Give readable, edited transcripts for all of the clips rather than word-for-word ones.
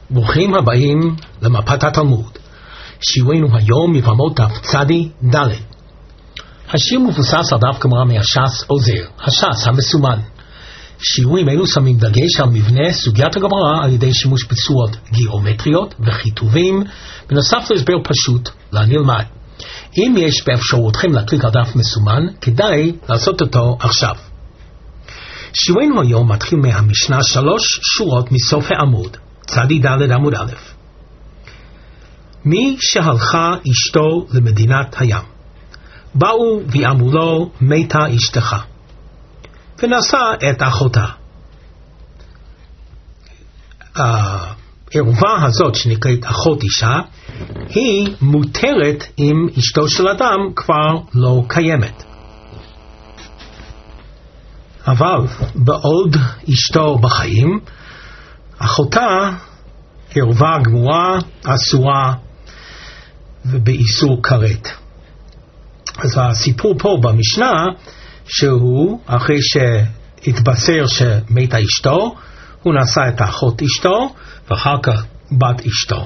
ברוכים הבאים למפת התלמוד. שיעורנו היום מבמות דף צדי ד'. השיר מבוסס על דף גמרא מהש"ס עוזר, הש"ס המסומן. שיעורים אלו שמים דגש על מבנה סוגיית הגמרא על ידי שימוש בצורות גיאומטריות וכיתובים, בנוסף להסבר פשוט לנלמד. אם יש באפשרותכם להקליק על דף מסומן, כדאי לעשות אותו עכשיו. שיעורנו היום מתחיל מהמשנה 3 שורות מסוף העמוד, צדי ד' עמוד א'. מי שהלכה אשתו למדינת הים, באו ואמרו לו מתה אשתך, ונשא את אחותה. הערווה הזאת שנקראת אחות אישה, היא מותרת אם אשתו של אדם כבר לא קיימת. אבל בעוד אשתו בחיים, אחותה ערווה גמורה, אסורה ובאיסור כרת. אז הסיפור פה במשנה שהוא אחרי שהתבשר שמתה אשתו, הוא נשא את האחות אשתו ואחר כך בת אשתו.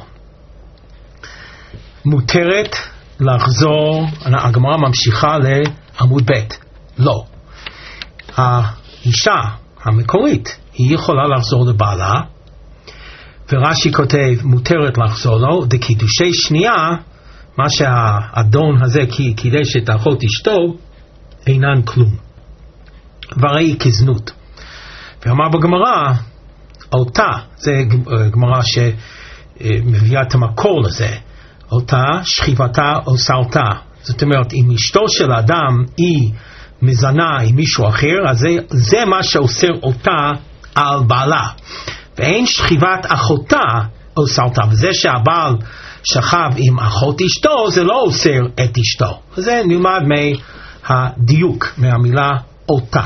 מותרת לחזור, הגמרא ממשיכה לעמוד ב'. לא. האישה המקורית היא יכולה לחזור לבעלה, ורש"י כותב מותרת לחזור לו, דקידושי שנייה, מה שהאדון הזה קידש את אחות אשתו, אינן כלום. והרי כזנות. ואמר בגמרא, אותה, זה גמרא שמביאה את המקור לזה, אותה שכיבתה או סרתה. זאת אומרת, אם אשתו של האדם היא מזנה עם מישהו אחר, אז זה מה שאוסר אותה על בעלה. ואין שכיבת אחותה או סרתה. וזה שהבעל שכב עם אחות אשתו, זה לא אוסר את אשתו. וזה נלמד מהדיוק, מהמילה אותה.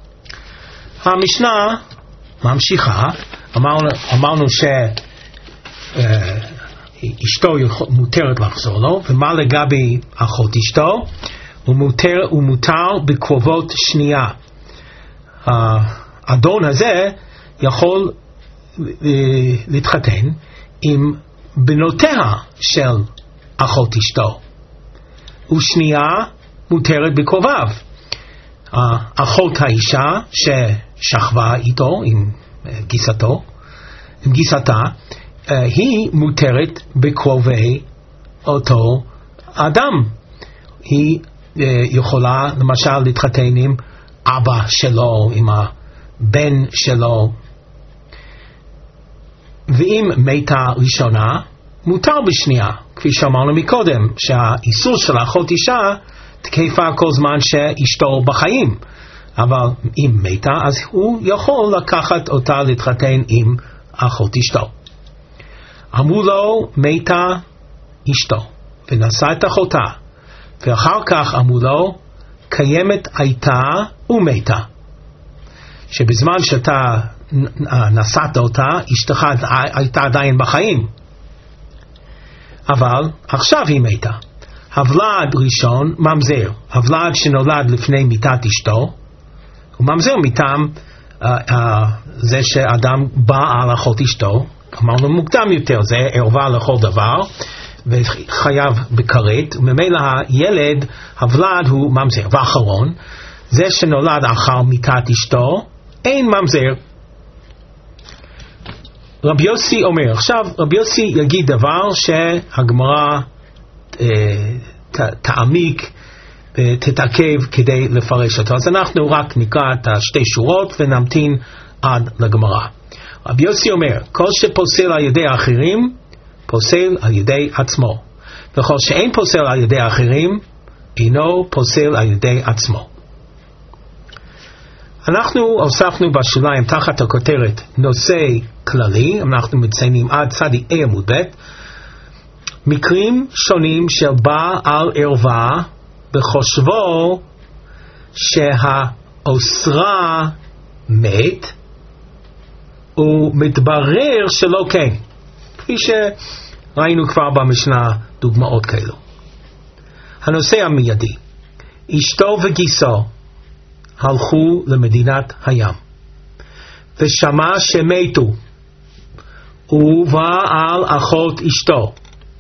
המשנה ממשיכה, אמרנו שאשתו מותרת לחזור לו, ומה לגבי אחות אשתו? הוא מותר בקרובות שנייה. האדון הזה יכול להתחתן עם בנותיה של אחות אשתו, ושנייה מותרת בקרוביו. אחות האישה ששכבה איתו עם גיסתה, היא מותרת בקרובי אותו אדם. היא יכולה למשל להתחתן עם אבא שלו, עם הבן שלו. ואם מתה ראשונה, מותר בשנייה, כפי שאמרנו מקודם, שהאיסור של אחות אישה תקפה כל זמן שאשתו בחיים. אבל אם מתה, אז הוא יכול לקחת אותה להתחתן עם אחות אשתו. אמרו לו מתה אשתו, ונשא את אחותה. ואחר כך אמרו לו קיימת הייתה ומתה. שבזמן שאתה נשאת אותה, אשתך הייתה עדיין בחיים. אבל עכשיו היא מתה. הוולד ראשון ממזר. הוולד שנולד לפני מיתת אשתו, הוא ממזר מטעם זה שאדם בא על אחות אשתו. אמרנו מוקדם יותר, זה ערווה לכל דבר, וחייב בכרת, וממילא הילד, הוולד הוא ממזר. ואחרון, זה שנולד אחר מיתת אשתו, אין ממזר. רבי יוסי אומר, עכשיו רבי יוסי יגיד דבר שהגמרא תעמיק ותתעכב כדי לפרש אותו. אז אנחנו רק נקרא את השתי שורות ונמתין עד לגמרא. רבי יוסי אומר, כל שפוסל על ידי האחרים, פוסל על ידי עצמו. וכל שאין פוסל על ידי האחרים, אינו פוסל על ידי עצמו. אנחנו הוספנו בשוליים תחת הכותרת נושא כללי, אנחנו מציינים עד צדי עמוד ב', מקרים שונים של בעל ערווה בחושבו שהאוסרה מת, ומתברר שלא כן, כפי שראינו כבר במשנה דוגמאות כאלו. הנושא המיידי, אשתו וגיסו הלכו למדינת הים, ושמע שמתו, ובא על אחות אשתו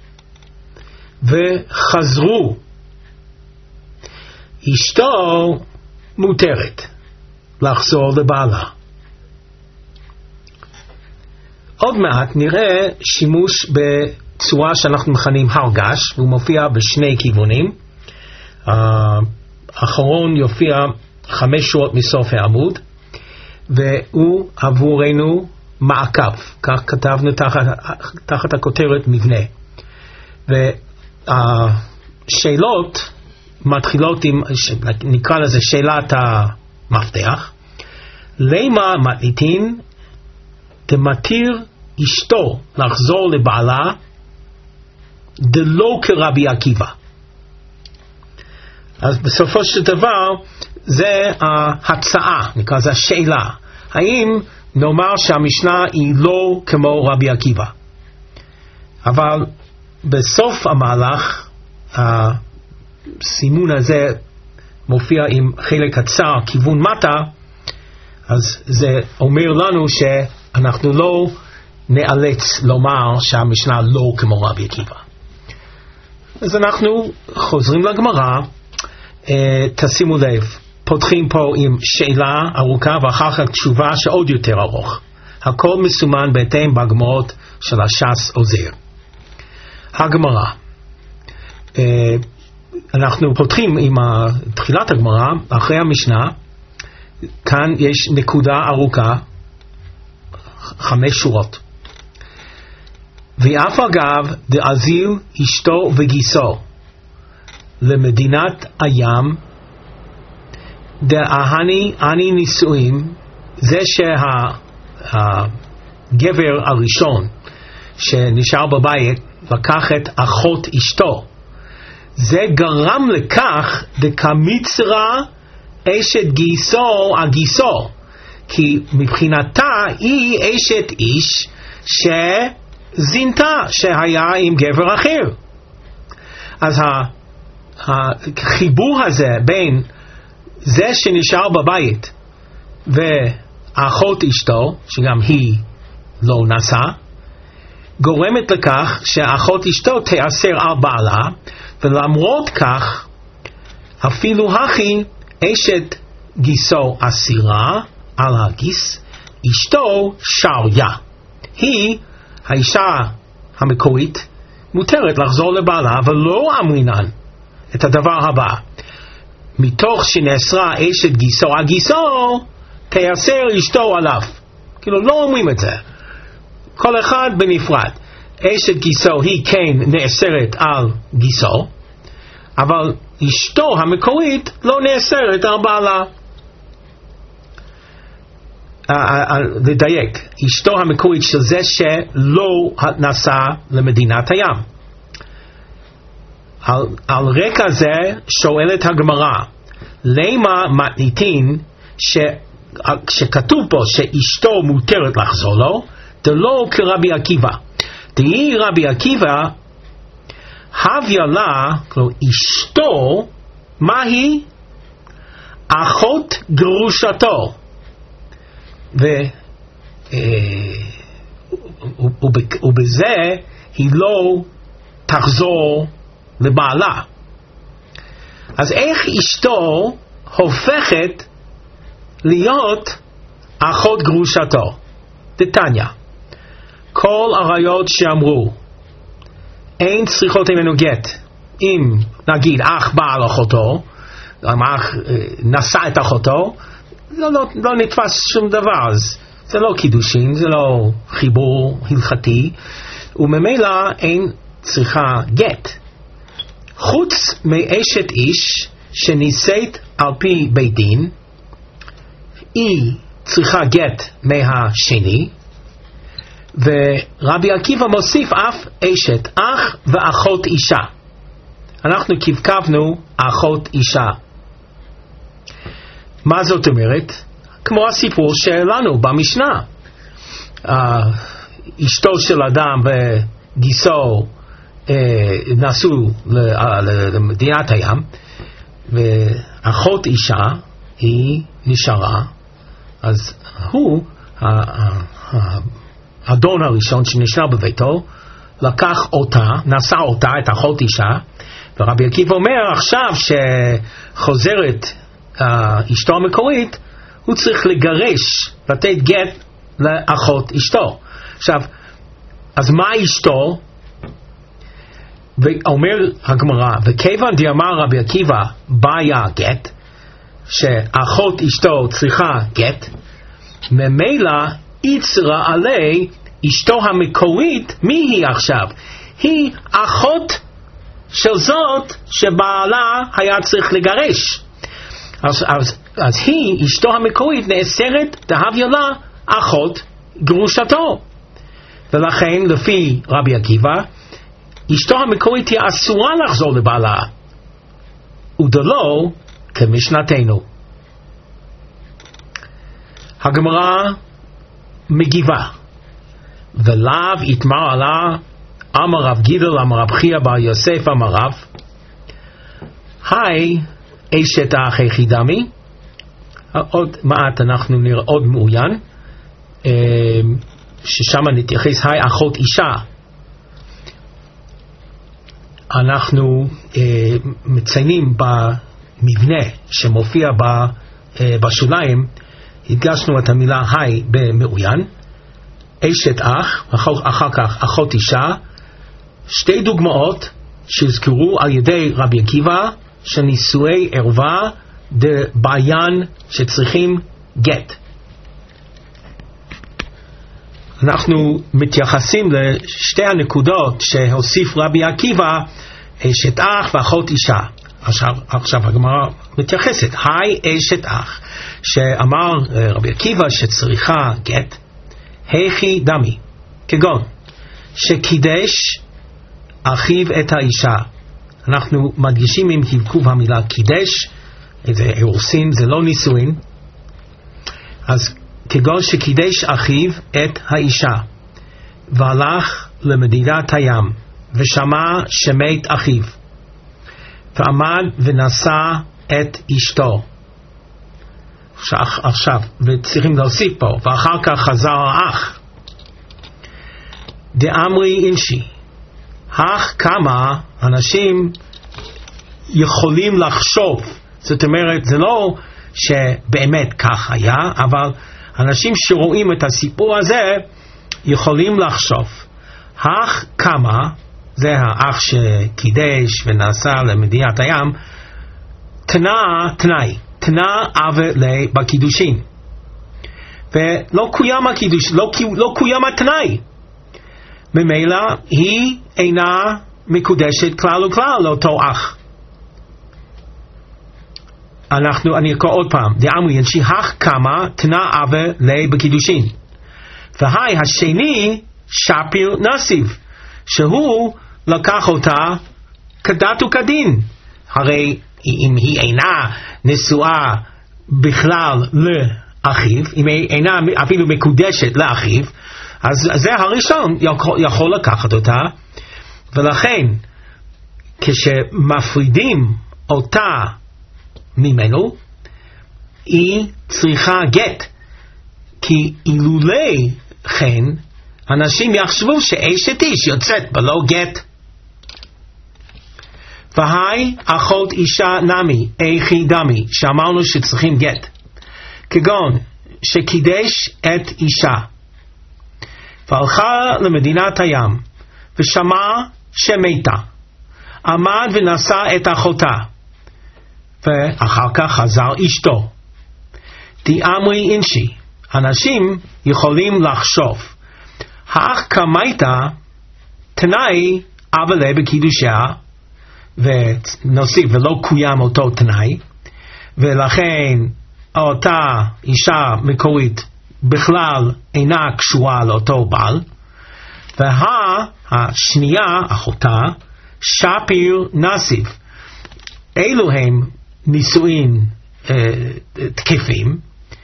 וחזרו, אשתו מותרת לחזור לבעלה. עוד מעט נראה שימוש בצורה שאנחנו מכנים הרגש, והוא מופיע בשני כיוונים. האחרון יופיע 5 שורות מסוף העמוד, והוא עבורנו מעקב, כך כתבנו תחת הכותרת מבנה. והשאלות מתחילות עם, נקרא לזה שאלת המפתח. למה מתניתין דמתיר אשתו לחזור לבעלה דלא כרבי עקיבא? אז בסופו של דבר זה ההצעה, נקרא לזה השאלה. האם נאמר שהמשנה היא לא כמו רבי עקיבא? אבל בסוף המהלך הסימון הזה מופיע עם חלק קצר כיוון מטה, אז זה אומר לנו שאנחנו לא נאלץ לומר שהמשנה לא כמו רבי עקיבא. אז אנחנו חוזרים לגמרא. תשימו לב, פותחים פה עם שאלה ארוכה ואחר כך תשובה שעוד יותר ארוך. הכל מסומן בהתאם בגמרות של הש"ס עוזר. הגמרא, אנחנו פותחים עם תחילת הגמרא אחרי המשנה. כאן יש נקודה ארוכה, 5 שורות. ואף אגב דאזיל אשתו וגיסו למדינת הים דאהני אני נישואים, זה שהגבר הראשון שנשאר בבית לקח את אחות אשתו, זה גרם לכך דקמיצרה אשת גיסו הגיסו, כי מבחינתה היא אשת איש שזינתה, שהיה עם גבר אחר. אז החיבור הזה בין זה שנשאר בבית ואחות אשתו, שגם היא לא נשאה, גורמת לכך שאחות אשתו תיאסר על בעלה, ולמרות כך אפילו הכי אשת גיסו אסירה על הגיס, אשתו שריה. היא, האישה המקורית, מותרת לחזור לבעלה, ולא אמרינן את הדבר הבא: מתוך שנאסרה אשת גיסו הגיסו תיאסר אשתו עליו. כאילו לא אומרים את זה, כל אחד בנפרד. אשת גיסו היא כן נאסרת על גיסו, אבל אשתו המקורית לא נאסרת על בעלה. לדייק, אשתו המקורית של זה שלא נסע למדינת הים. על רקע זה שואלת הגמרא, למה מתניתין שכתוב פה שאשתו מותרת לחזור לו דלא כרבי עקיבא? דהי רבי עקיבא הביא לה, אשתו, מהי? אחות גרושתו. ובזה היא לא תחזור לבעלה. אז איך אשתו הופכת להיות אחות גרושתו? דתניא, כל הראיות שאמרו אין צריכות ממנו גט, אם נגיד אח בעל אחותו, אח נשא את אחותו, לא נתפס שום דבר. אז זה לא קידושין, זה לא חיבור הלכתי, וממילא אין צריכה גט. חוץ מאשת איש שנישאת על פי בית דין, היא צריכה גט מהשני. ורבי עקיבא מוסיף אף אשת אח ואחות אישה. אנחנו כבקבנו אחות אישה. מה זאת אומרת? כמו הסיפור שלנו במשנה, אשתו של אדם וגיסו נסעו למדינת הים, ואחות אישה היא נשארה, אז הוא האדון הראשון שנשאר בביתו, לקח אותה, נשא אותה, את אחות אישה, ורבי עקיבא אומר עכשיו שחוזרת אשתו המקורית, הוא צריך לגרש, לתת גט לאחות אשתו. עכשיו, אז מה אשתו? ואומר הגמרא, וכיוון דאמר רבי עקיבא בעיה גט, שאחות אשתו צריכה גט, ממילא יצרה עלי אשתו המקורית, מי היא עכשיו? היא אחות של זאת שבעלה היה צריך לגרש. אז היא, אשתו המקורית, נאסרת דהביה לה אחות גרושתו. ולכן לפי רבי עקיבא, אשתו המקורית היא אסורה לחזור לבעלה, ודלא כמשנתנו. הגמרא מגיבה, ולאו יתמר עלה אמר רב גידל אמר רב חייא בר יוסף אמר רב, היי אשת האח היחידמי. עוד מעט אנחנו נראה עוד מעוין ששם נתייחס היי אחות אישה. אנחנו מציינים במבנה שמופיע בשוליים, הדגשנו את המילה היי במעוין, אשת אח, אחר כך אחות אישה. שתי דוגמאות שהזכרו על ידי רבי עקיבא של נישואי ערווה דביין שצריכים גט. אנחנו מתייחסים לשתי הנקודות שהוסיף רבי עקיבא, אשת אח ואחות אישה. עכשיו הגמרא מתייחסת, היי אשת אח, שאמר רבי עקיבא שצריכה גט, היכי דמי, כגון שקידש אחיו את האישה. אנחנו מדגישים עם הבקוב המילה קידש, זה אירוסין, זה לא נישואין. אז כגון שקידש אחיו את האישה, והלך למדינת הים, ושמע שמת אחיו, ועמד ונשא את אשתו. עכשיו, וצריכים להוסיף פה, ואחר כך חזר האח. דאמרי אינשי, אך כמה אנשים יכולים לחשוב, זאת אומרת, זה לא שבאמת כך היה, אבל אנשים שרואים את הסיפור הזה יכולים לחשוב, אך כמה, זה האח שקידש ונסע למדינת הים, תנא אבה בקידושין, ולא קוים הקידוש, לא קוים התנאי, ממילא היא אינה מקודשת כלל וכלל לאותו אח. אני אקרא עוד פעם, דאמרי אנשי אך כמה תנא אבה בקידושין, והי השני שפיר נסיב, שהוא לקח אותה כדת וכדין. הרי אם היא אינה נשואה בכלל לאחיו, אם היא אינה אפילו מקודשת לאחיו, אז זה הראשון יכול לקחת אותה. ולכן כשמפרידים אותה ממנו, היא צריכה גט, כי אילולי כן אנשים יחשבו שאשת איש יוצאת בלא גט. והי אחות אישה נמי איכי דמי, שאמרנו שצריכים גט, כגון שקידש את אישה והלכה למדינת הים ושמע שמתה, עמד ונשא את אחותה, ואחר כך חזר אשתו. דאמרי אינשי, אנשים יכולים לחשוב, האח כמייתה תנאי אבל בקידושיה, ונוסיף ולא קוים אותו תנאי, ולכן אותה אישה מקורית בכלל אינה קשורה לאותו בעל, והשנייה אחותה שפיר נסיב. אלו הם נישואין תקפים,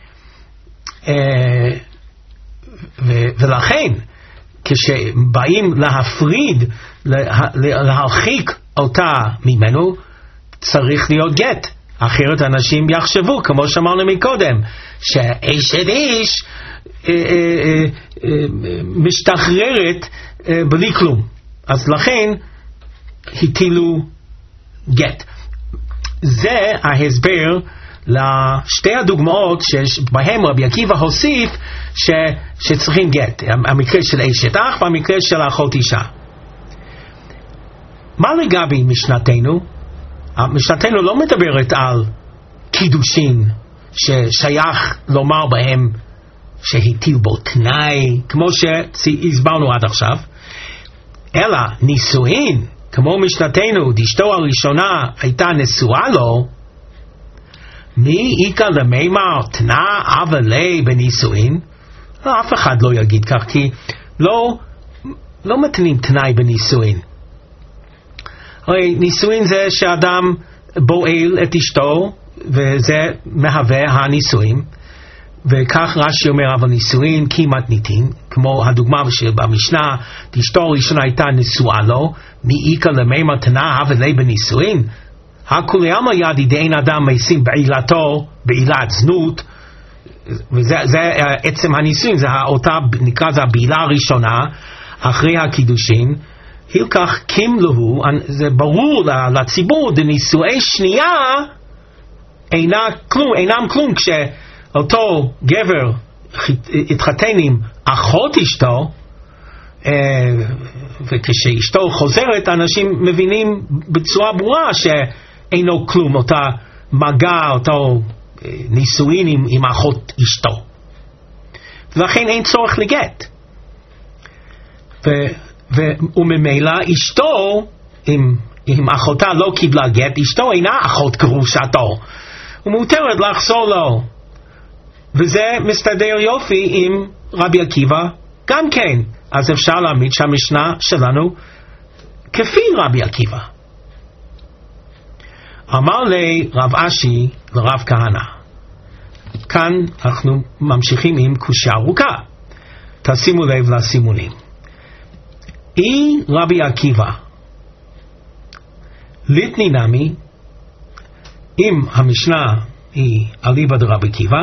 ולכן כשבאים להפריד, להרחיק אותה ממנו, צריך להיות גט, אחרת אנשים יחשבו, כמו שאמרנו מקודם, שאשת איש משתחררת בלי כלום. אז לכן הטילו גט. זה ההסבר לשתי הדוגמאות שבהם רבי עקיבא הוסיף שצריכים גט. המקרה של אשת אח והמקרה של אחות אישה. מה לגבי משנתנו? משנתנו לא מדברת על קידושין ששייך לומר בהם שהטיל בו תנאי, כמו שהסברנו עד עכשיו, אלא נישואין, כמו משנתנו, אשתו הראשונה הייתה נשואה לו, מי איקה למימר תנא אב לי בנישואין? אף אחד לא יגיד כך, כי לא מתנים תנאי בנישואין. הרי נישואין זה שאדם בועל את אשתו, וזה מהווה הנישואין, וכך רש"י אומר, אבל נישואין כמעט ניתין, כמו הדוגמה במשנה, אשתו הראשונה הייתה נשואה לו, מאיקה למימר תנא אב לי בנישואין? הכולי עלמא ידי דאין אדם משים בעילתו, בעילת זנות, וזה עצם הנישואין, זה אותה, נקרא זה הבעילה הראשונה, אחרי הקידושין, הילקח קימלהו, זה ברור לציבור, דנישואי שנייה אינם כלום, כשאותו גבר התחתן עם אחות אשתו, וכשאשתו חוזרת, אנשים מבינים בצורה ברורה שאינו כלום, אותה מגע, אותו נישואין עם אחות אשתו. ולכן אין צורך לגט. וממילא אשתו, אם אחותה לא קיבלה גט, אשתו אינה אחות גרושתו, ומותרת לחזור לו. וזה מסתדר יופי עם רבי עקיבא גם כן. אז אפשר להעמיד שהמשנה שלנו כפי רבי עקיבא. אמר לי רב אשי לרב כהנא. כאן אנחנו ממשיכים עם קושיה ארוכה. תשימו לב לסימונים. אי רבי עקיבא ליטני נמי, אם המשנה היא אליבא דרבי עקיבא,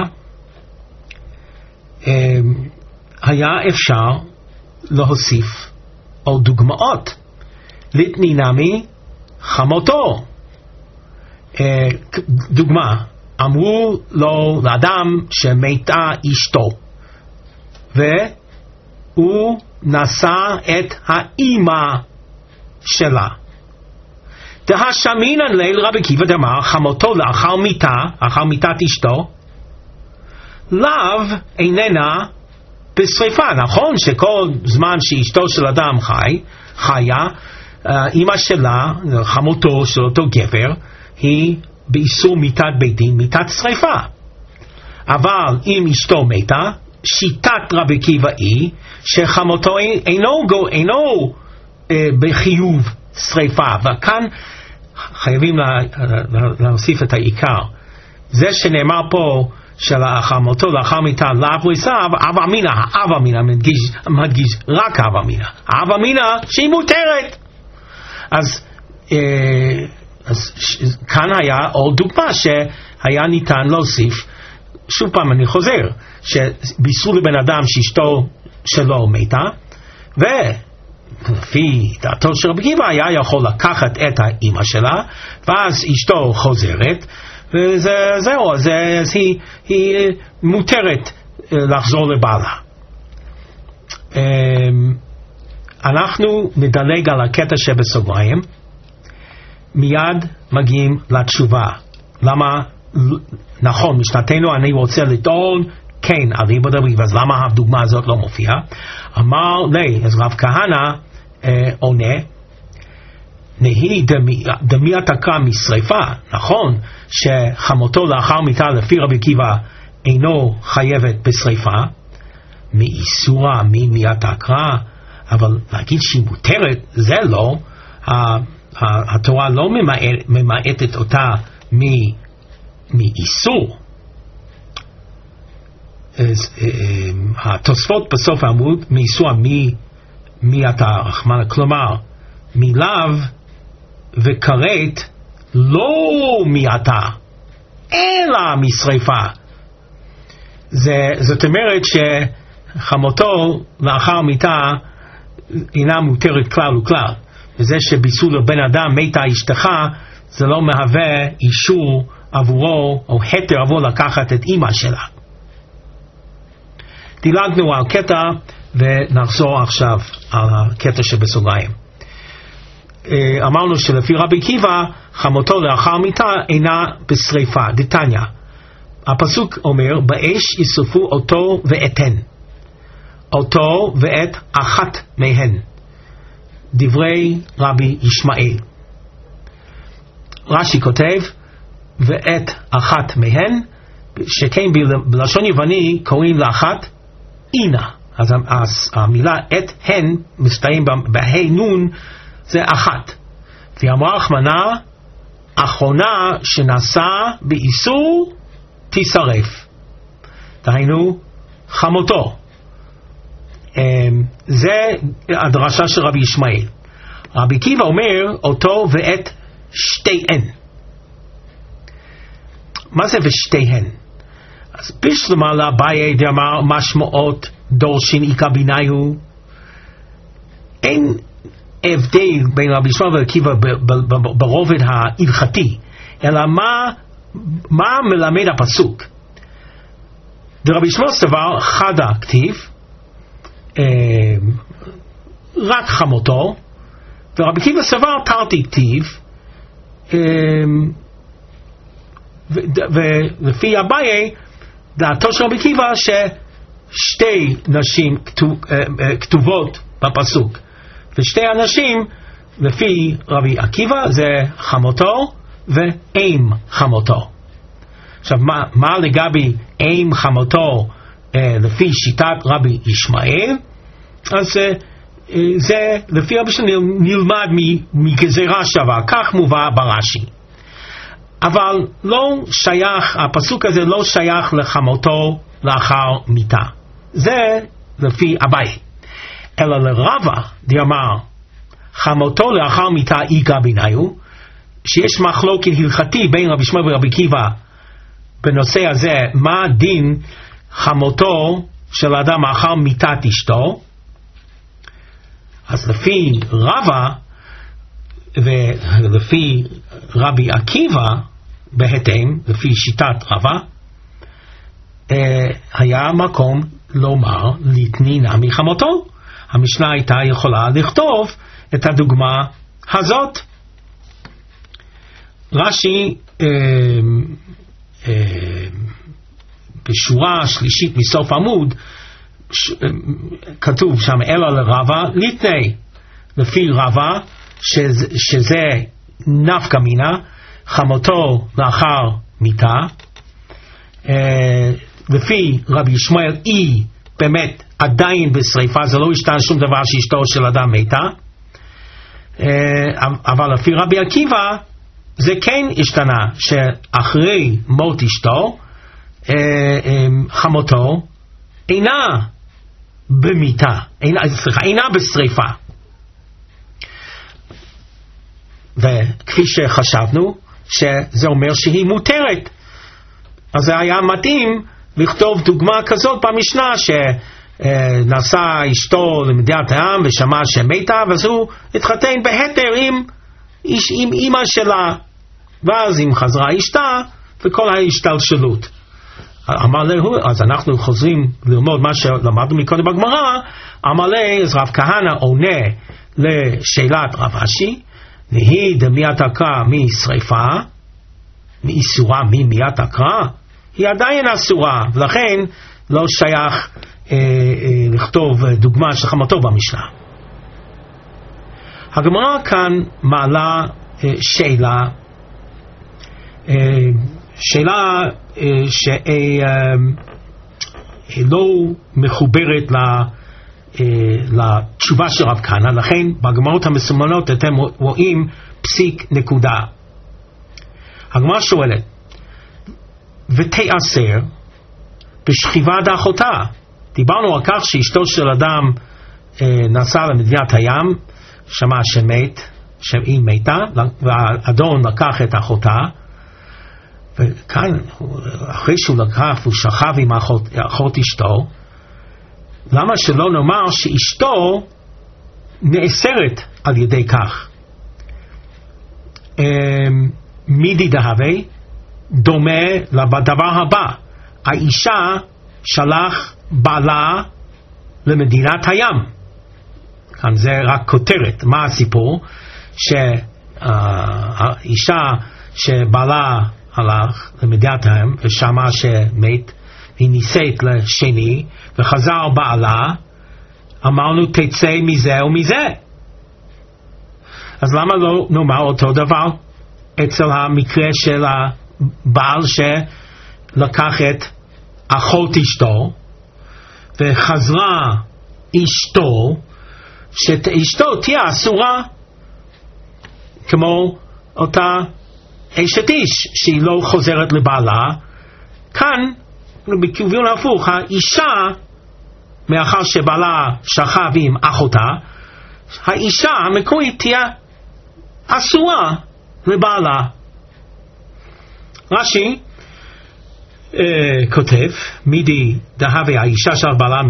היה אפשר להוסיף עוד דוגמאות. ליטני נמי חמותו. דוגמה, אמרו לו לאדם שמתה אשתו, והוא נשא את האימא שלה. דהשמינן ליל רבי עקיבא דאמר חמותו לאחר מיתת אשתו, לאו איננה בשריפה. נכון שכל זמן שאשתו של אדם חיה, אימא שלה, חמותו של אותו גבר, היא באיסור מיתת בית דין, מיתת שריפה. אבל אם אשתו מתה, שיטת רבי עקיבא היא שחמותו אינו בחיוב שריפה. וכאן חייבים להוסיף את העיקר. זה שנאמר פה של חמותו לאחר מיתה לאו ריסה, אב אמינא מדגיש רק אב אמינא שהיא מותרת. אז כאן היה עוד דוגמה שהיה ניתן להוסיף. שוב פעם אני חוזר, שבישרו לבן אדם שאשתו שלו מתה, ולפי דעתו של רבי עקיבא היה יכול לקחת את האמא שלה, ואז אשתו חוזרת, וזהו, אז היא מותרת לחזור לבעלה. אנחנו נדלג על הקטע שבסוגריים, מיד מגיעים לתשובה. למה? נכון, משנתנו אני רוצה לטעון, כן, אליבא דרבי, אז למה הדוגמה הזאת לא מופיעה? אמר לי, אז רב כהנא עונה, נהי דמי התקרא משריפה. נכון שחמותו לאחר מיתה לפי רבי עקיבא אינו חייבת בשריפה, מאיסורה מי התקרא, אבל להגיד שהיא מותרת, זה לא, התורה לא ממעטת אותה מאיסור. התוספות בסוף העמוד מאיסור מי אתה רחמנא, כלומר מלאו וכרת לא מי אתה, אלא משריפה. זאת אומרת שחמותו לאחר מיתה אינה מותרת כלל וכלל. וזה שבישרו לבן אדם מתה אשתך, זה לא מהווה אישור עבורו או היתר עבור לקחת את אמא שלה. דילגנו על קטע ונחזור עכשיו על הקטע שבסוגריים. אמרנו שלפי רבי עקיבא חמותו לאחר מיתה אינה בשריפה. דתניא, הפסוק אומר באש ישרפו אותו ואתן, אותו ואת אחת מהן, דברי רבי ישמעאל. רש"י כותב ואת אחת מהן, שכן בלשון יווני קוראים לאחת אינה, אז המילה את הן מסתיים בהי נון, זה אחת. ואמרה רחמנא אחרונה שנעשה באיסור תשרף, דהיינו חמותו. זה הדרשה של רבי ישמעאל. רבי עקיבא אומר אותו ואת שתיהן. מה זה ושתיהן? אז בשלמה לאביי דאמר משמעות דורשין איכא ביניהו. אין הבדל בין רבי ישמעאל ורבי עקיבא ברובד ההלכתי, אלא מה מלמד הפסוק. דרבי ישמעאל סבר חדה כתיב רק חמותו, ורבי עקיבא סבר תרתי כתיב, ולפי אביי דעתו של רבי עקיבא ששתי נשים כתובות בפסוק, ושתי אנשים לפי רבי עקיבא זה חמותו ואם חמותו. עכשיו מה לגבי אם חמותו לפי שיטת רבי ישמעאל? אז זה לפי רבי ישמעאל נלמד מגזירה שווה, כך מובא ברש"י. אבל לא שייך, הפסוק הזה לא שייך לחמותו לאחר מיתה, זה לפי אביי. אלא לרבא דאמר חמותו לאחר מיתה איכא ביניהו, שיש מחלוקת הלכתי בין רבי ישמעאל ורבי עקיבא בנושא הזה, מה דין חמותו של אדם אחר מיתת אשתו. אז לפי רבא ולפי רבי עקיבא בהתאם, לפי שיטת רבא, היה מקום לומר לתנינה מחמותו. המשנה הייתה יכולה לכתוב את הדוגמה הזאת. רש"י בשורה שלישית מסוף עמוד כתוב שם אלא לרבא ליטני, לפי רבא שזה נפקא מינה חמותו לאחר מיתה. לפי רבי ישמעאל היא באמת עדיין בשריפה, זה לא השתנה שום דבר שאשתו של אדם מתה. אבל לפי רבי עקיבא זה כן השתנה, שאחרי מות אשתו חמותו אינה במיתה, אינה בשריפה. וכפי שחשבנו שזה אומר שהיא מותרת, אז זה היה מתאים לכתוב דוגמה כזאת במשנה, שנשא אשתו למדינת העם ושמע שמתה, ואז הוא התחתן בהתר עם אמא שלה, ואז אם חזרה אשתה וכל ההשתלשלות. אמר לו, אז אנחנו חוזרים ללמוד מה שלמדנו מקודם בגמרא. אמר לו, אז רב כהנא עונה לשאלת רב אשי, והיא דמיית הקרא משריפה, מאיסורה ממיית הקרא, היא עדיין אסורה, ולכן לא שייך לכתוב דוגמה של חמותו במשנה. הגמרא כאן מעלה שאלה שלא מחוברת לתשובה של רב כהנא, לכן בגמרות המסומנות אתם רואים פסיק נקודה. הגמרא שואלת, ותיאסר בשכיבה דאחותה. דיברנו על כך שאשתו של אדם נסע למדינת הים, שמע שהיא מתה, והאדון לקח את אחותה, וכאן, אחרי שהוא לקח והוא שכב עם אחות אשתו, למה שלא נאמר שאשתו נאסרת על ידי כך? מידי דהווה דומה לדבר הבא, האישה שלח בעלה למדינת הים. כאן זה רק כותרת. מה הסיפור? שהאישה שבעלה הלך למדינת הים ושמע שמת, היא נישאת לשני וחזר בעלה, אמרנו תצא מזה ומזה. אז למה לא נאמר אותו דבר אצל המקרה של הבעל שלקח את אחות אשתו וחזרה אשתו, שאשתו תהיה אסורה כמו אותה אשת איש שהיא לא חוזרת לבעלה. כאן בכיוון הפוך, האישה, מאחר שבעלה שכב עם אחותה, האישה המקורית תהיה אסורה לבעלה. רש"י כותב, מידי דהווה האישה של בעלה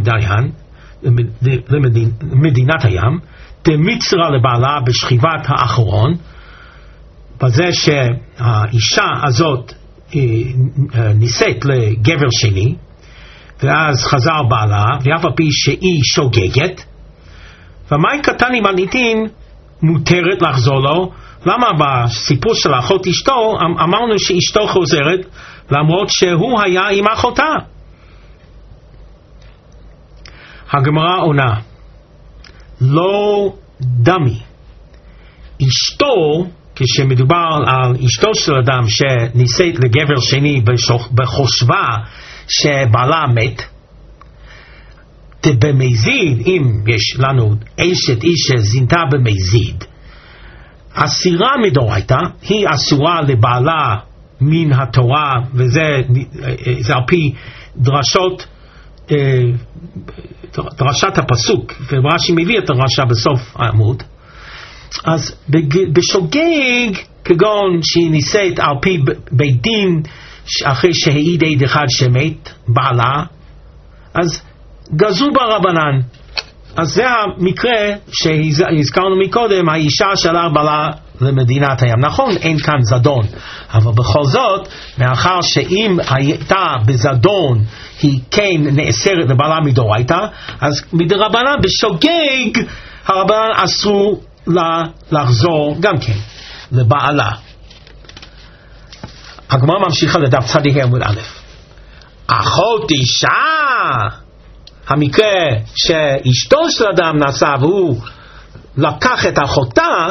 למדינת הים, דמצרה לבעלה בשכיבת האחרון, בזה שהאישה הזאת נישאת לגבר שני, ואז חזר בעלה, ואף על פי שהיא שוגגת, ומאי קטן עם הניתין מותרת לחזור לו. למה בסיפור של אחות אשתו אמרנו שאשתו חוזרת למרות שהוא היה עם אחותה? הגמרא עונה, לא דמי, אשתו, כשמדובר על אשתו של אדם שנישאת לגבר שני בחושבה שבעלה מת, במזיד, אם יש לנו אשת איש שזינתה במזיד, אסירה מדאורייתא, היא אסורה לבעלה מן התורה, וזה על פי דרשת הפסוק, ורש"י מביא את הרש"י בסוף העמוד. אז בשוגג, כגון שהיא נישאת על פי בית דין אחרי שהעיד עד אחד שמת בעלה, אז גזו ברבנן. אז זה המקרה שהזכרנו מקודם, האישה שלח בעלה למדינת הים. נכון, אין כאן זדון, אבל בכל זאת, מאחר שאם הייתה בזדון היא כן נאסרת לבעלה מדאורייתא, אז מדרבנן בשוגג הרבנן אסור לה לחזור גם כן לבעלה. הגמרא ממשיכה לדף צדיק עמוד א', אחות אישה, המקרה שאשתו של אדם נעשה והוא לקח את אחותה,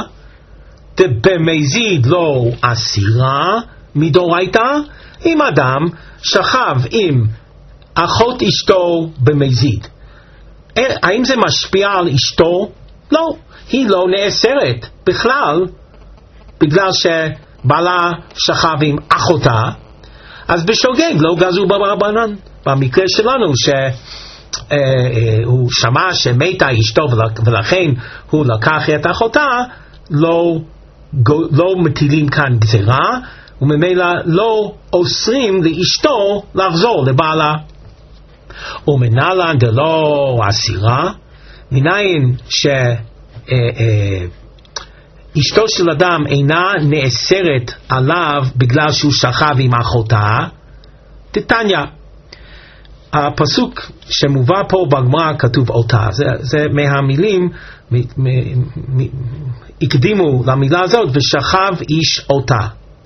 במזיד לא אסירה מדאורייתא. אם אדם שכב עם אחות אשתו במזיד, האם זה משפיע על אשתו? לא, היא לא נאסרת בכלל, בגלל שבעלה שכב עם אחותה. אז בשוגג לא גזו ברבנן. במקרה שלנו שהוא שמע שמתה אשתו ולכן הוא לקח את אחותה, לא מטילים כאן גזירה, וממילא לא אוסרים לאשתו לחזור לבעלה. ומנהלן דלא אסירה, מניין אשתו של אדם אינה נאסרת עליו בגלל שהוא שכב עם אחותה. תתניא, הפסוק שמובא פה בגמרא כתוב אותה, זה מהמילים, הקדימו למילה הזאת, ושכב איש אותה.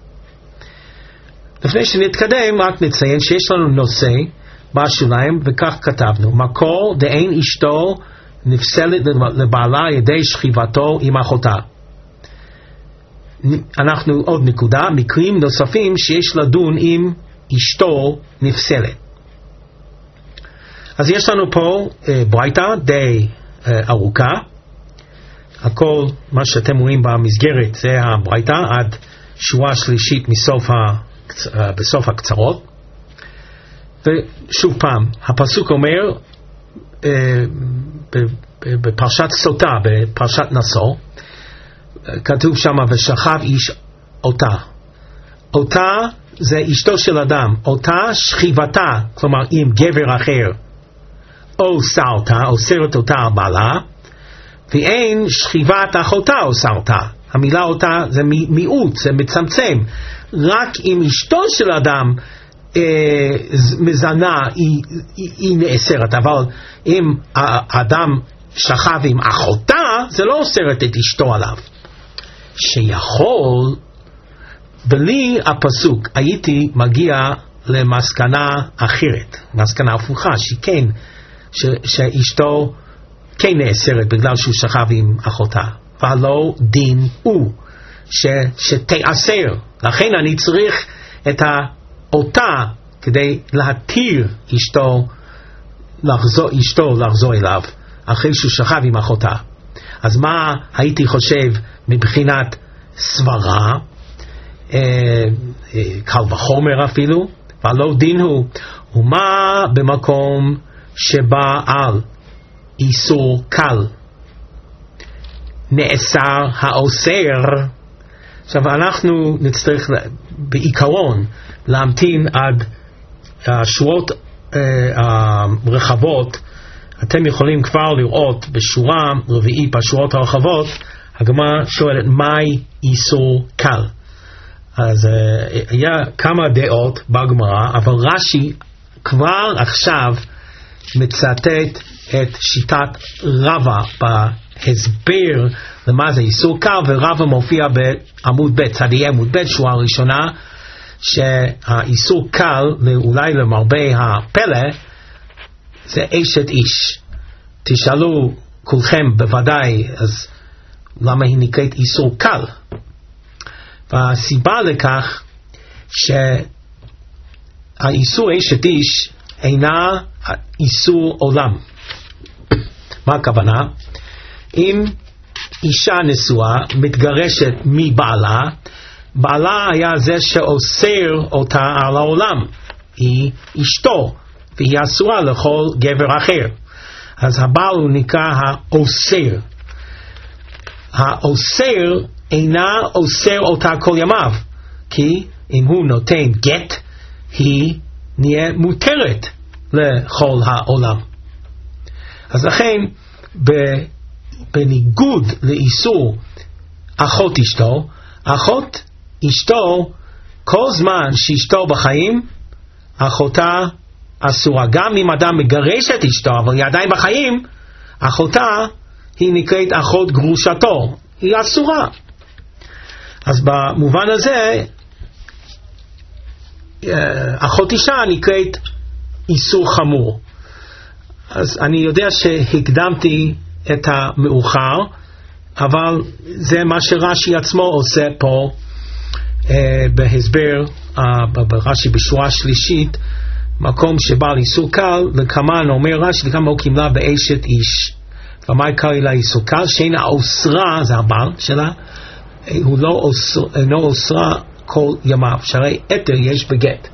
לפני שנתקדם רק נציין שיש לנו נושא בשוליים, וכך כתבנו, מקור דאין אשתו נפסלת לבעלה ידי שכיבתו עם אחותה. אנחנו עוד נקודה, מקרים נוספים שיש לדון עם אשתו נפסלת. אז יש לנו פה ברייתא די ארוכה, הכל מה שאתם רואים במסגרת זה הברייתא עד שורה שלישית בסוף הקצרות. ושוב פעם, הפסוק אומר בפרשת סוטה, בפרשת נשוא, כתוב שם ושכב איש אותה. אותה זה אשתו של אדם, אותה שכיבתה, כלומר עם גבר אחר, או סרתה, אוסרת אותה על בעלה, ואין שכיבת אחותה אוסרתה. המילה אותה זה מיעוט, זה מצמצם. רק אם אשתו של אדם מזנה היא נאסרת, אבל אם האדם שכב עם אחותה, זה לא אוסרת את אשתו עליו. שיכול, בלי הפסוק, הייתי מגיע למסקנה אחרת, מסקנה הפוכה, שכן, שאשתו כן נאסרת בגלל שהוא שכב עם אחותה, ולא דין הוא שתאסר. לכן אני צריך את האותה כדי להתיר אשתו לחזור אליו אחרי שהוא שכב עם אחותה. אז מה הייתי חושב מבחינת סברה, קל וחומר אפילו, ולא דין הוא, ומה במקום שבא על איסור קל נאסר האוסר. עכשיו אנחנו נצטרך בעיקרון להמתין עד השורות הרחבות. אתם יכולים כבר לראות בשורה רביעית בשורות הרחבות, הגמרא שואלת מהי איסור קל. אז היה כמה דעות בגמרא, אבל רש"י כבר עכשיו מצטט את שיטת רבא בהסבר למה זה איסור קל, ורבא מופיע בעמוד ב', צדיעי עמוד ב', שורה הראשונה, שהאיסור קל, אולי למרבה הפלא, זה אשת איש. תשאלו כולכם בוודאי, אז למה היא נקראת איסור קל? והסיבה לכך שהאיסור אשת איש אינה איסור עולם. מה הכוונה? אם אישה נשואה מתגרשת מבעלה, בעלה היה זה שאוסר אותה על העולם, היא אשתו, והיא אסורה לכל גבר אחר. אז הבעל הוא נקרא האוסר. האוסר אינה אוסר אותה כל ימיו, כי אם הוא נותן גט, היא נהיה מותרת לכל העולם. אז לכן, בניגוד לאיסור אחות אשתו, אחות אשתו, כל זמן שאשתו בחיים, אחותה אסורה. גם אם אדם מגרש את אשתו, אבל היא עדיין בחיים, אחותה היא נקראת אחות גרושתו, היא אסורה. אז במובן הזה, אחות אישה נקראת איסור חמור. אז אני יודע שהקדמתי את המאוחר, אבל זה מה שרש"י עצמו עושה פה בהסבר, ברש"י בשורה שלישית, מקום שבא איסור קל, לכמן אומר רש"י, לכמה הוא קימלה באשת איש. ומה יקרא לה איסור קל? שאינה אוסרה, זה הבעל שלה, הוא לא אינו אוסרה כל ימיו, שהרי אתר יש בגט.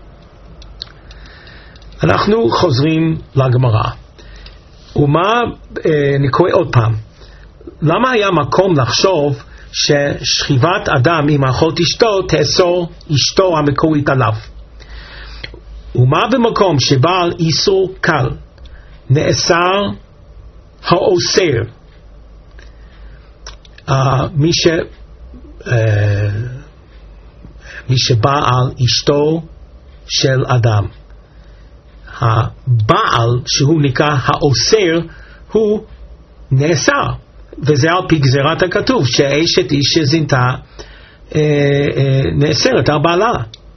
אנחנו חוזרים לגמרא. ומה, נקרא עוד פעם, למה היה מקום לחשוב ששכיבת אדם עם אחות אשתו תאסור אשתו המקורית עליו? ומה במקום שבעל איסור קל נאסר האוסר? מי שבא על אשתו של אדם, הבעל שהוא נקרא האוסר הוא נאסר, וזה על פי גזירת הכתוב שאשת איש שזינתה נאסרת על בעלה.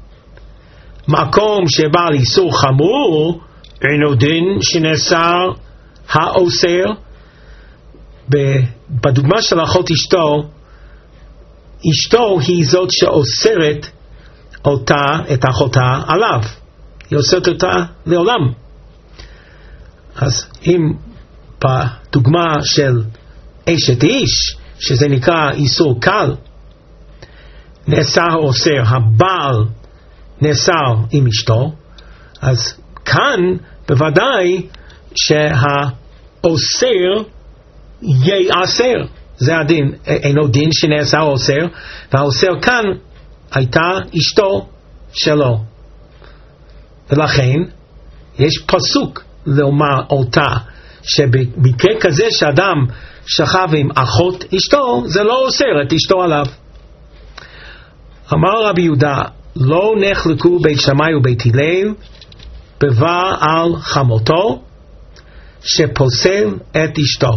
מקום שבעל איסור חמור אינו דין שנאסר האוסר. בדוגמה של אחות אשתו, אשתו היא זאת שאוסרת אותה, את אחותה עליו, היא אוסרת אותה לעולם. אז אם בדוגמה של אשת איש, שזה נקרא איסור קל, נאסר האוסר, הבעל נאסר עם אשתו, אז כאן בוודאי שהאוסר ייאסר. זה הדין, אינו דין שנאסר האוסר, והאוסר כאן הייתה אשתו שלו. ולכן יש פסוק לומר אותה, שבמקרה כזה שאדם שכב עם אחות אשתו, זה לא אוסר את אשתו עליו. אמר רבי יהודה, לא נחלקו בית שמאי ובית הלל בבעל חמותו שפוסל את אשתו.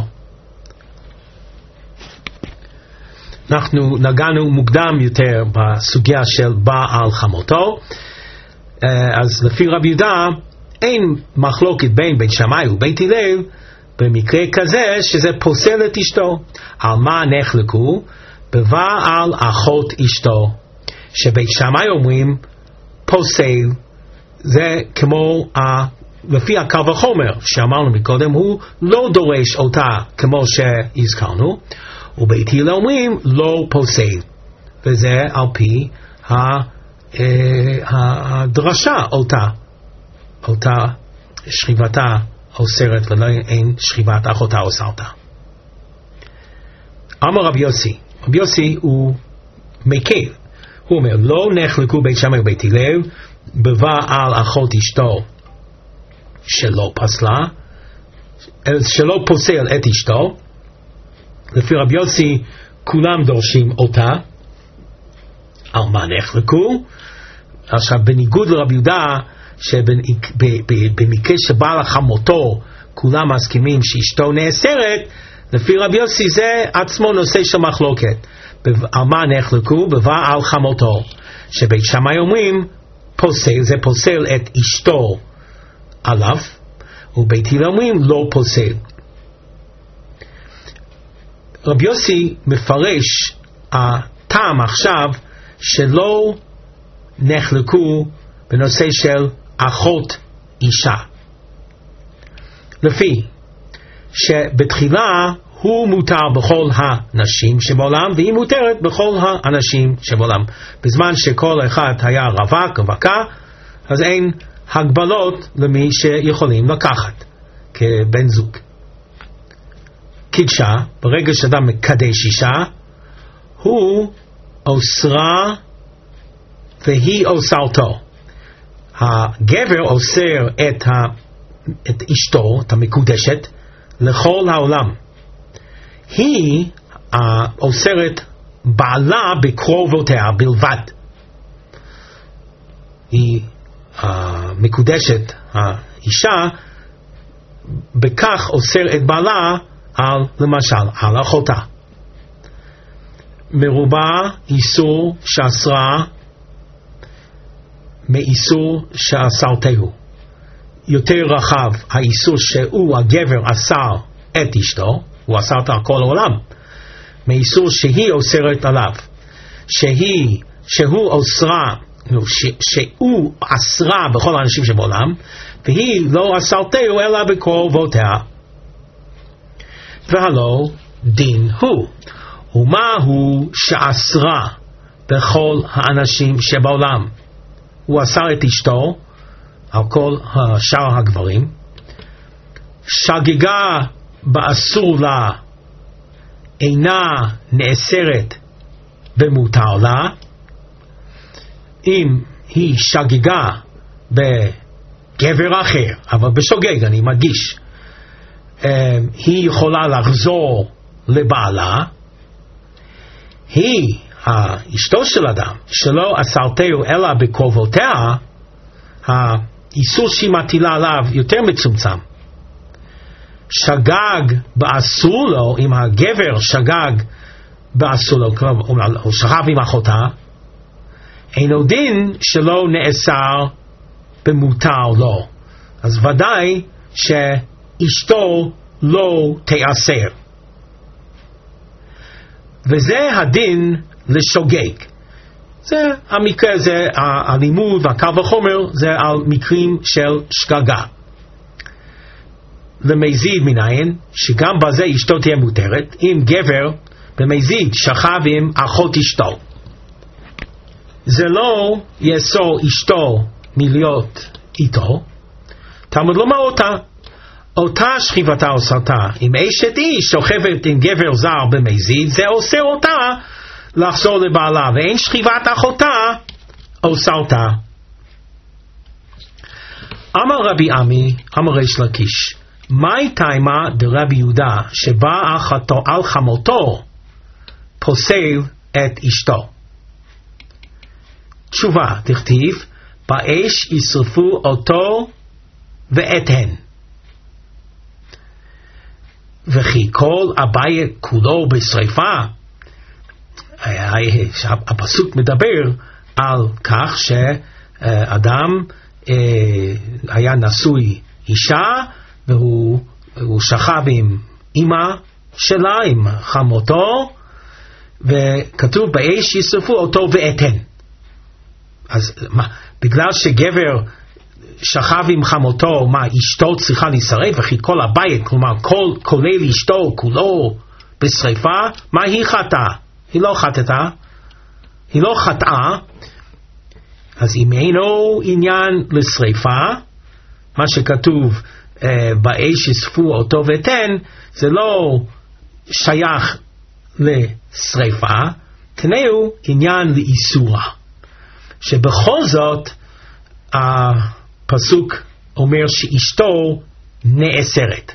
אנחנו נגענו מוקדם יותר בסוגיה של בעל חמותו, אז לפי רבי יהודה אין מחלוקת בין בית שמאי ובית הלל במקרה כזה שזה פוסל את אשתו. על מה נחלקו? בבעל אחות אשתו, שבית שמאי אומרים פוסל, זה כמו לפי הקל וחומר שאמרנו מקודם, הוא לא דורש אותה כמו שהזכרנו, ובית הלל אומרים לא פוסל, וזה על פי הדרשה אותה שכיבתה אוסרת ולא אין שכיבת אחותה אוסרתה. אמר רבי יוסי, רבי יוסי הוא מקל, הוא אומר לא נחלקו בית שמאי ובית הלל בבעל אחות אשתו שלא פסלה, שלא פוסל את אשתו. לפי רבי יוסי כולם דורשים אותה. על מה נחלקו? עכשיו בניגוד לרבי יהודה שבמקרה שבעל חמותו כולם מסכימים שאשתו נאסרת, לפי רבי יוסי זה עצמו נושא של מחלוקת. על מה נחלקו? בבעל חמותו, שבית שמאי אומרים פוסל, זה פוסל את אשתו עליו, ובית הלל אומרים לא פוסל. רבי יוסי מפרש הטעם עכשיו שלא נחלקו בנושא של אחות אישה, לפי שבתחילה הוא מותר בכל הנשים שבעולם והיא מותרת בכל האנשים שבעולם. בזמן שכל אחד היה רווקה, אז אין הגבלות למי שיכולים לקחת כבן זוג. קידשה, ברגע שאדם מקדש אישה, הוא אוסרה והיא אוסרתו. הגבר אוסר את אשתו, את המקודשת, לכל העולם. היא אוסרת בעלה בקרובותיה בלבד. היא מקודשת, האישה, בכך אוסר את בעלה על, למשל, על אחותה. מרובה איסור שאסרה מאיסור שאסרתהו. יותר רחב האיסור שהוא הגבר אסר את אשתו, הוא אסר את כל העולם, מאיסור שהיא אוסרת עליו, שהוא אוסרה, שהוא אסרה בכל האנשים שבעולם, והיא לא אסרתהו אלא בקרובותיה. והלא דין הוא, ומה הוא שאסרה בכל האנשים שבעולם? הוא אסר את אשתו על כל שאר הגברים, שגגה באסור לה אינה נאסרת במותר לה. אם היא שגגה בגבר אחר, אבל בשוגג, אני מדגיש, היא יכולה לחזור לבעלה, היא אשתו של אדם שלא אסרתהו אלא בקרובותיה, האיסור שהיא מטילה עליו יותר מצומצם. שגג באסור לו, אם הגבר שגג באסור לו, הוא שכב עם אחותה, אינו דין שלא נאסר במותר לו, אז ודאי שאשתו לא תאסר. וזה הדין לשוגג. זה המקרה, זה הלימוד והקל וחומר, זה על מקרים של שגגה. למזיד מניין, שגם בזה אשתו תהיה מותרת, אם גבר במזיד שכב עם אחות אשתו, זה לא יאסור אשתו מלהיות איתו. תלמוד לומר אותה שכיבתה אוסרתה. אם אשת איש שוכבת עם גבר זר במזיד, זה אוסר אותה לחזור לבעלה, ואין שכיבת אחותה אוסרתה. אמר רבי עמי, אמר ריש לקיש, מהי תימה דרבי יהודה שבא על חמותו פוסל את אשתו? תשובה, תכתיב, באש ישרפו אותו ואת הן. וכי כל הבית כולו בשריפה. הפסוק מדבר על כך שאדם היה נשוי אישה והוא שכב עם אמא שלה, עם חמותו, וכתוב באש ישרפו אותו ואת הן. אז מה, בגלל שגבר שכב עם חמותו, מה, אשתו צריכה להישרף? וכי כל הבית, כלומר כולל אשתו כולו בשריפה? מה היא חטאה? היא לא חטאה. היא לא חטאה. אז אם אינו עניין לשריפה, מה שכתוב באש ישרפו אותו ותן, זה לא שייך לשריפה, תנאו עניין לאיסורה. שבכל זאת הפסוק אומר שאשתו נאסרת.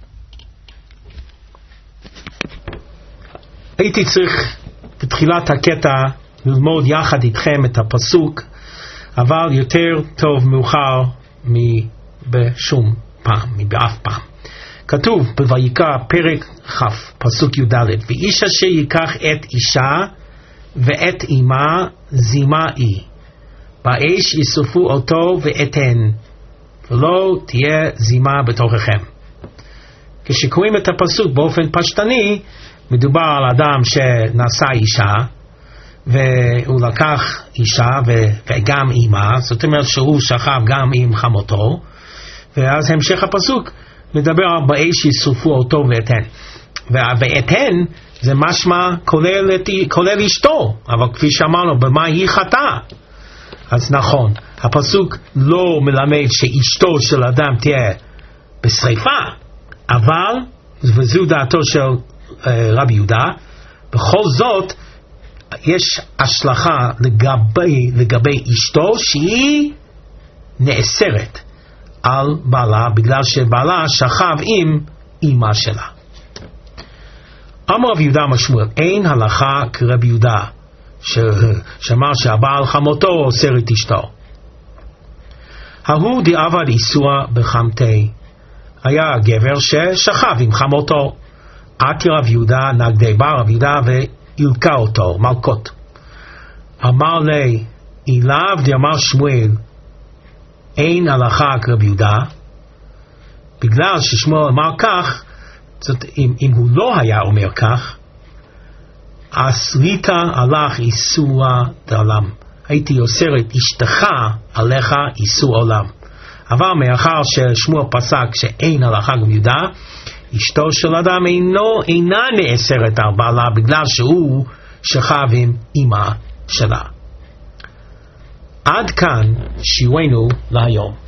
הייתי צריך בתחילת הקטע ללמוד יחד איתכם את הפסוק, אבל יותר טוב מאוחר מבשום פעם, מבאף פעם. כתוב בויקרא פרק כ' פסוק י"ד, ואיש אשר ייקח את אישה ואת אמה זימה היא, באש ישרפו אותו ואת הן, ולא תהיה זימה בתוככם. כשקוראים את הפסוק באופן פשטני, מדובר על אדם שנשא אישה, והוא לקח אישה וגם אימה, זאת אומרת שהוא שכב גם עם חמותו, ואז המשך הפסוק מדבר על באש ישרפו אותו ואת הן. ואת הן זה משמע כולל אשתו, אבל כפי שאמרנו, במה היא חטאה? אז נכון, הפסוק לא מלמד שאשתו של אדם תהיה בשריפה, אבל, וזו דעתו של רבי יהודה, בכל זאת יש השלכה לגבי אשתו שהיא נאסרת על בעלה, בגלל שבעלה שכב עם אמא שלה. אמר רבי יהודה משמואל, אין הלכה כרבי יהודה שאמר שהבעל חמותו אוסר את אשתו. ההוא דעבד איסור בחמתי, היה גבר ששכב עם חמותו, עתי רב יהודה נגדי בא רב יהודה והילקה אותו מלקות. אמר לי אליו דאמר שמואל, אין הלכה כרבי יהודה, בגלל ששמואל אמר כך. זאת, אם הוא לא היה אומר כך, אסרית עליך איסור דעולם, הייתי אוסר את אשתך עליך איסור עולם. אבל מאחר ששמואל פסק שאין הלכה כרבי יהודה, אשתו של אדם אינה נאסרת על בעלה בגלל שהוא שכב עם אמא שלה. עד כאן שיעורנו להיום.